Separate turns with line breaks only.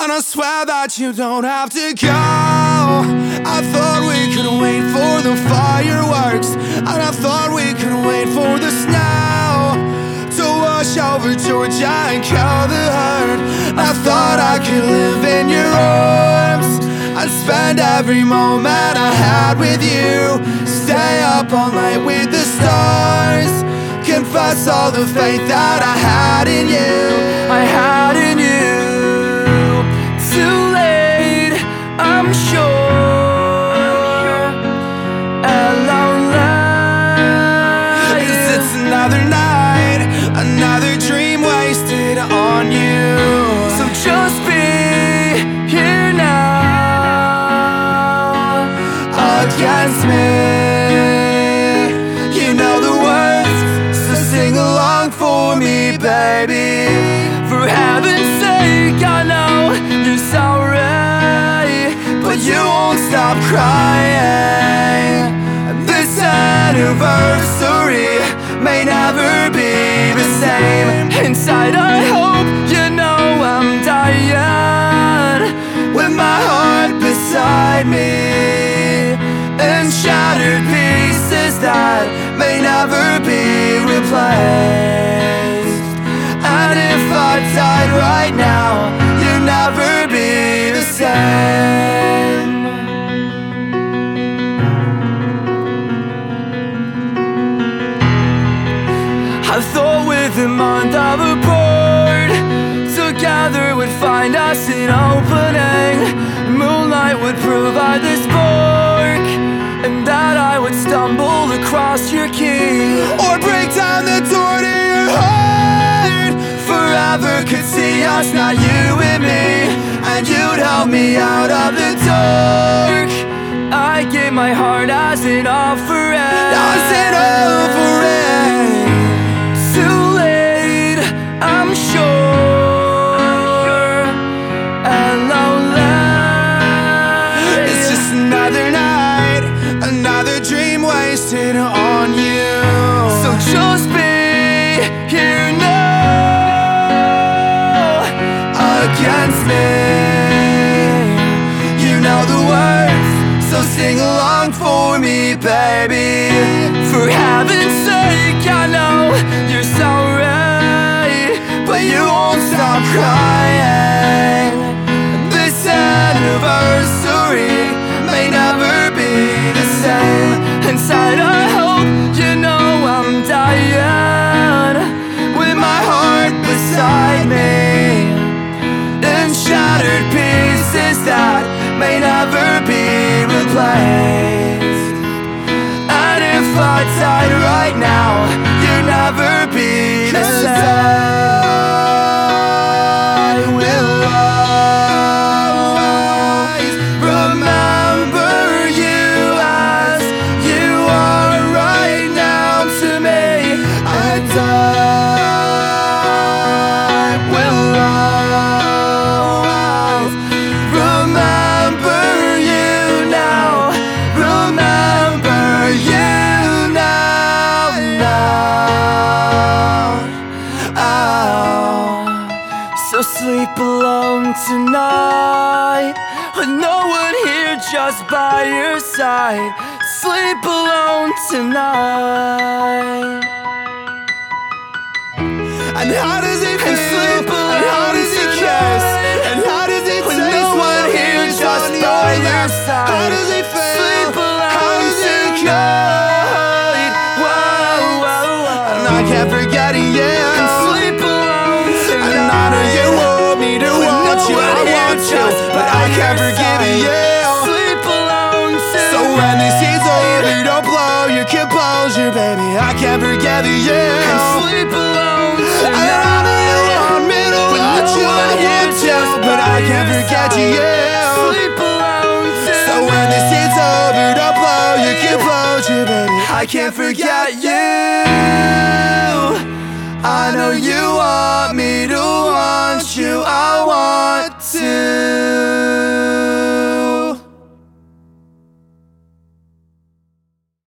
And I swear that you don't have to go. I thought we could wait for the fireworks, and I thought we could wait for the snow to wash over Georgia and kill the hurt. I thought I could live in your arms and spend every moment I had with you. Stay up all night with the stars, confess all the faith that I had in you. I had in you. Too late, I'm sure. Alone light. 'Cause it's another night, another dream wasted on you. So just be here now against me. You know the words, so sing along for me, baby. For heaven's sake, I know you're sorry, but you won't stop crying. This anniversary may never be the same. Inside I hope you know I'm dying, with my heart beside me, in shattered pieces that may never be replaced. And if I died right now, you'd never be the same. I thought with a month of apart, together would find us an opening. Moonlight would provide the spark, and that I would stumble across your key, or break down the door to your heart. Forever could see us, not you and me, and you'd help me out of the dark. I gave my heart as an offering, as an offering. Too late, I'm sure. Alone light. It's just another night, another dream wasted on you. So just be here now against me. You know the words, so sing along for me, baby. For heaven's sake, I know you're sorry, but you won't stop crying. This anniversary may never be the same. Inside I hope you know I'm dying, with my heart beside me, in shattered pieces that may never be replaced. And if I died right now, you'd never be the same. I will always remember you as you are right now to me. And I will always remember you now. Remember you now. Oh. So sleep alone tonight, with no one here just by your side. Sleep alone tonight. And how does it feel? And sleep alone, and how does it kiss? And how does it taste? With no one here just by your side. How does it feel? Sleep alone, how does it tonight? Whoa, whoa, whoa. And I can't forget it, yeah. And sleep alone tonight. And I know you want me to want you, I want you, but I can't forgive it, yeah. Sleep alone tonight. So when this heat's over, don't blow your composure, baby. I can't forget it, yeah. And sleep alone tonight. And I know you want me to want you, I want you, but I can't forget you, yeah. Sleep alone tonight. So when this heat's over, don't blow your composure, baby. I can't forget you.